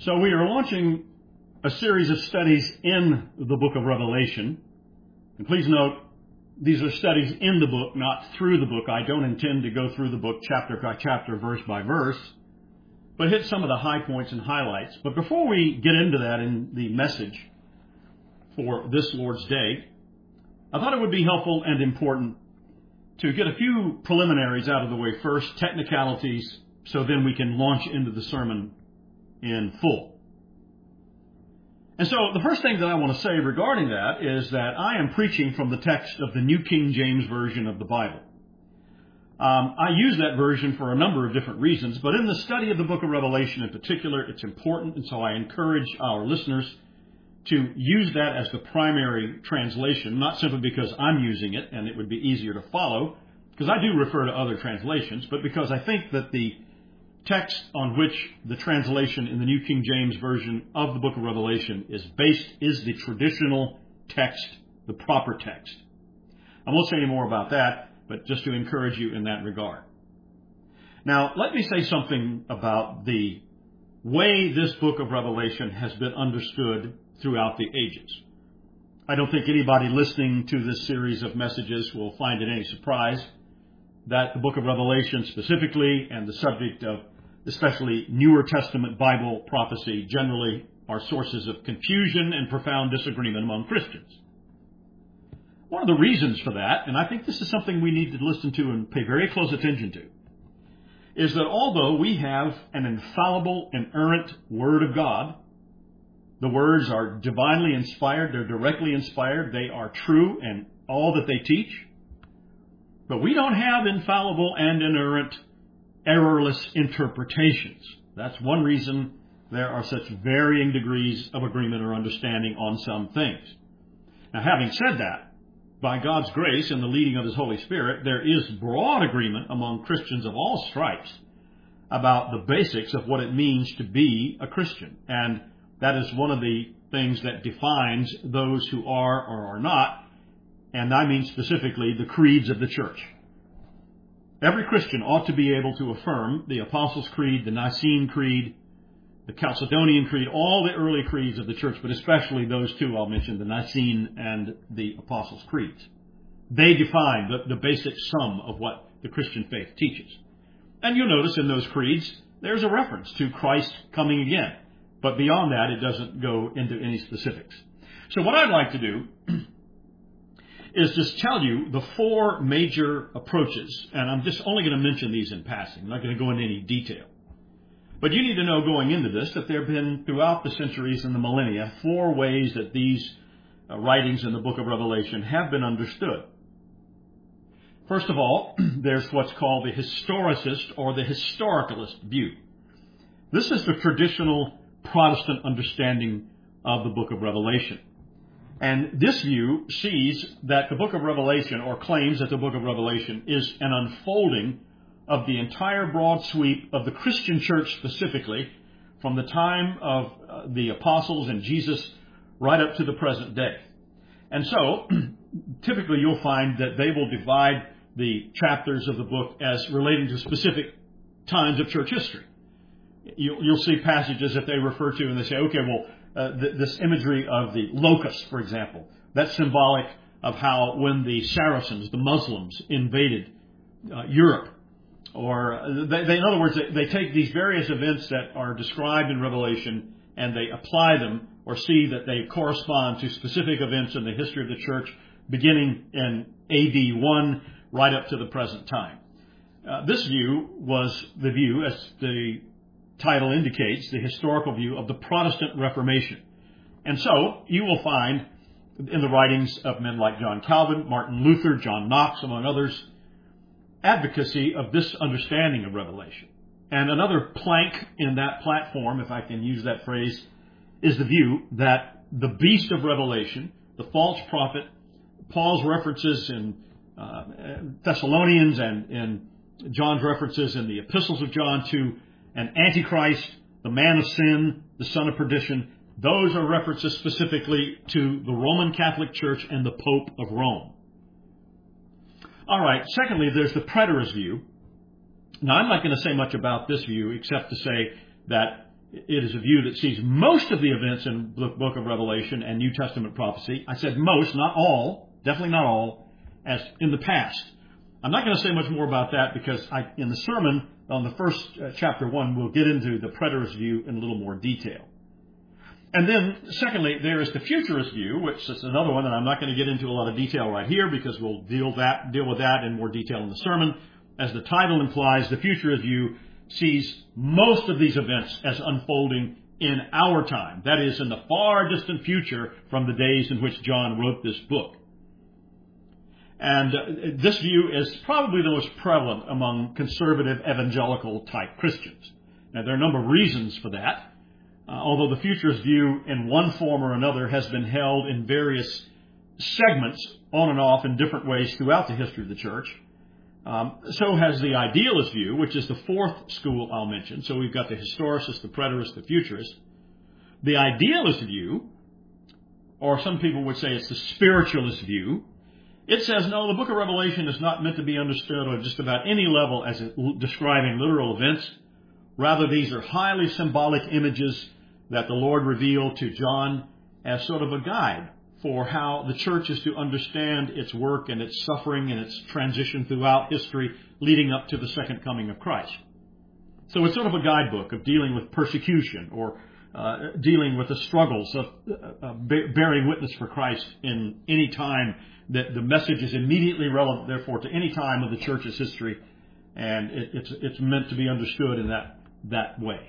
So we are launching a series of studies in the book of Revelation. And please note, these are studies in the book, not through the book. I don't intend to go through the book chapter by chapter, verse by verse, but hit some of the high points and highlights. But before we get into that in the message for this Lord's Day, I thought it would be helpful and important to get a few preliminaries out of the way first, technicalities, so then we can launch into the sermon in full. And so the first thing that I want to say regarding that is that I am preaching from the text of the New King James Version of the Bible. I use that version for a number of different reasons, but in the study of the book of Revelation in particular, it's important, and so I encourage our listeners to use that as the primary translation, not simply because I'm using it and it would be easier to follow, because I do refer to other translations, but because I think that the text on which the translation in the New King James Version of the book of Revelation is based is the traditional text, the proper text. I won't say any more about that, but just to encourage you in that regard. Now, let me say something about the way this book of Revelation has been understood throughout the ages. I don't think anybody listening to this series of messages will find it any surprise that the book of Revelation specifically and the subject of especially Newer Testament Bible prophecy generally are sources of confusion and profound disagreement among Christians. One of the reasons for that, and I think this is something we need to listen to and pay very close attention to, is that although we have an infallible, inerrant Word of God, the words are divinely inspired, they're directly inspired, they are true in all that they teach, but we don't have infallible and inerrant, errorless interpretations. That's one reason there are such varying degrees of agreement or understanding on some things. Now, having said that, by God's grace and the leading of His Holy Spirit, there is broad agreement among Christians of all stripes about the basics of what it means to be a Christian. And that is one of the things that defines those who are or are not, and I mean specifically the creeds of the church. Every Christian ought to be able to affirm the Apostles' Creed, the Nicene Creed, the Chalcedonian Creed, all the early creeds of the church, but especially those two I'll mention, the Nicene and the Apostles' Creeds. They define the basic sum of what the Christian faith teaches. And you'll notice in those creeds, there's a reference to Christ coming again. But beyond that, it doesn't go into any specifics. So what I'd like to do is just tell you the four major approaches, and I'm just only going to mention these in passing. I'm not going to go into any detail. But you need to know going into this that there have been, throughout the centuries and the millennia, four ways that these writings in the book of Revelation have been understood. First of all, there's what's called the historicist or the historicalist view. This is the traditional Protestant understanding of the book of Revelation. And this view sees that the book of Revelation, or claims that the book of Revelation, is an unfolding of the entire broad sweep of the Christian church specifically, from the time of the apostles and Jesus right up to the present day. And so, typically you'll find that they will divide the chapters of the book as relating to specific times of church history. You'll see passages that they refer to and they say, okay, well, this imagery of the locust, for example, that's symbolic of how when the Saracens, the Muslims, invaded Europe. Or, in other words, they take these various events that are described in Revelation and they apply them or see that they correspond to specific events in the history of the church beginning in AD 1 right up to the present time. This view was the view, as the title indicates, the historical view of the Protestant Reformation. And so you will find in the writings of men like John Calvin, Martin Luther, John Knox, among others, advocacy of this understanding of Revelation. And another plank in that platform, if I can use that phrase, is the view that the beast of Revelation, the false prophet, Paul's references in Thessalonians and in John's references in the epistles of John to an Antichrist, the man of sin, the son of perdition, those are references specifically to the Roman Catholic Church and the Pope of Rome. All right, secondly, there's the preterist view. Now, I'm not going to say much about this view except to say that It is a view that sees most of the events in the book of Revelation and New Testament prophecy. I said most, not all, definitely not all, as in the past. I'm not going to say much more about that because in the sermon on the first chapter 1, we'll get into the preterist view in a little more detail. And then, secondly, there is the futurist view, which is another one that I'm not going to get into a lot of detail right here because we'll deal with that in more detail in the sermon. As the title implies, the futurist view sees most of these events as unfolding in our time. That is, in the far distant future from the days in which John wrote this book. And this view is probably the most prevalent among conservative evangelical type Christians. Now, there are a number of reasons for that. Although the futurist view in one form or another has been held in various segments on and off in different ways throughout the history of the church. So has the idealist view, which is the fourth school I'll mention. So we've got the historicist, the preterist, the futurist. The idealist view, or some people would say it's the spiritualist view, it says, no, the book of Revelation is not meant to be understood on just about any level as describing literal events. Rather, these are highly symbolic images that the Lord revealed to John as sort of a guide for how the church is to understand its work and its suffering and its transition throughout history leading up to the second coming of Christ. So it's sort of a guidebook of dealing with persecution or dealing with the struggles of bearing witness for Christ in any time that the message is immediately relevant, therefore, to any time of the church's history, and it's meant to be understood in that way.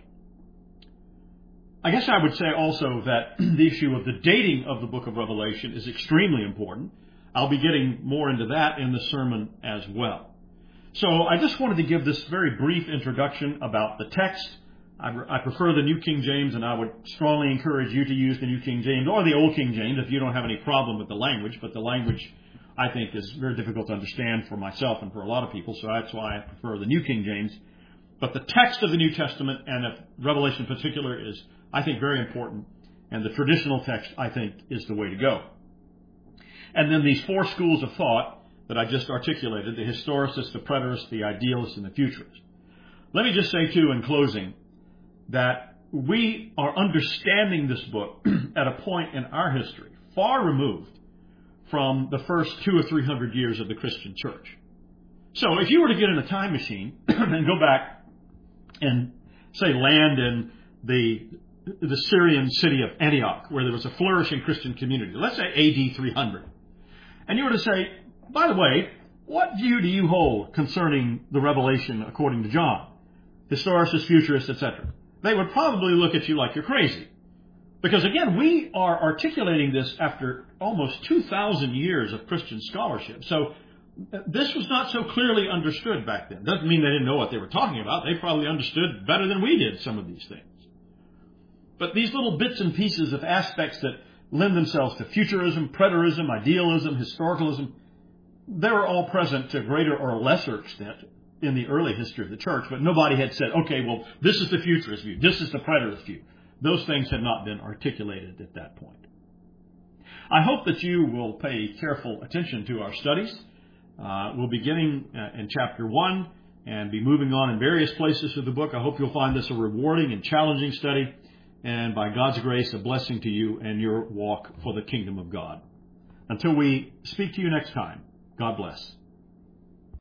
I guess I would say also that the issue of the dating of the book of Revelation is extremely important. I'll be getting more into that in the sermon as well. So I just wanted to give this very brief introduction about the text. I prefer the New King James, and I would strongly encourage you to use the New King James or the Old King James if you don't have any problem with the language. But the language, I think, is very difficult to understand for myself and for a lot of people, so that's why I prefer the New King James. But the text of the New Testament, and of Revelation in particular, is, I think, very important. And the traditional text, I think, is the way to go. And then these four schools of thought that I just articulated, the historicist, the preterist, the idealist, and the futurist. Let me just say, too, in closing, that we are understanding this book at a point in our history far removed from the first 200 or 300 years of the Christian church. So if you were to get in a time machine and go back and, say, land in the Syrian city of Antioch, where there was a flourishing Christian community, let's say AD 300, and you were to say, by the way, what view do you hold concerning the Revelation according to John? Historicist, futurist, etc. They would probably look at you like you're crazy. Because again, we are articulating this after almost 2,000 years of Christian scholarship. So this was not so clearly understood back then. Doesn't mean they didn't know what they were talking about. They probably understood better than we did some of these things. But these little bits and pieces of aspects that lend themselves to futurism, preterism, idealism, historicalism, they were all present to a greater or lesser extent in the early history of the church, but nobody had said, okay, well, this is the futurist view, this is the preterist view. Those things had not been articulated at that point. I hope that you will pay careful attention to our studies. We'll be beginning in chapter 1 and be moving on in various places of the book. I hope you'll find this a rewarding and challenging study, and by God's grace, a blessing to you and your walk for the kingdom of God. Until we speak to you next time, God bless.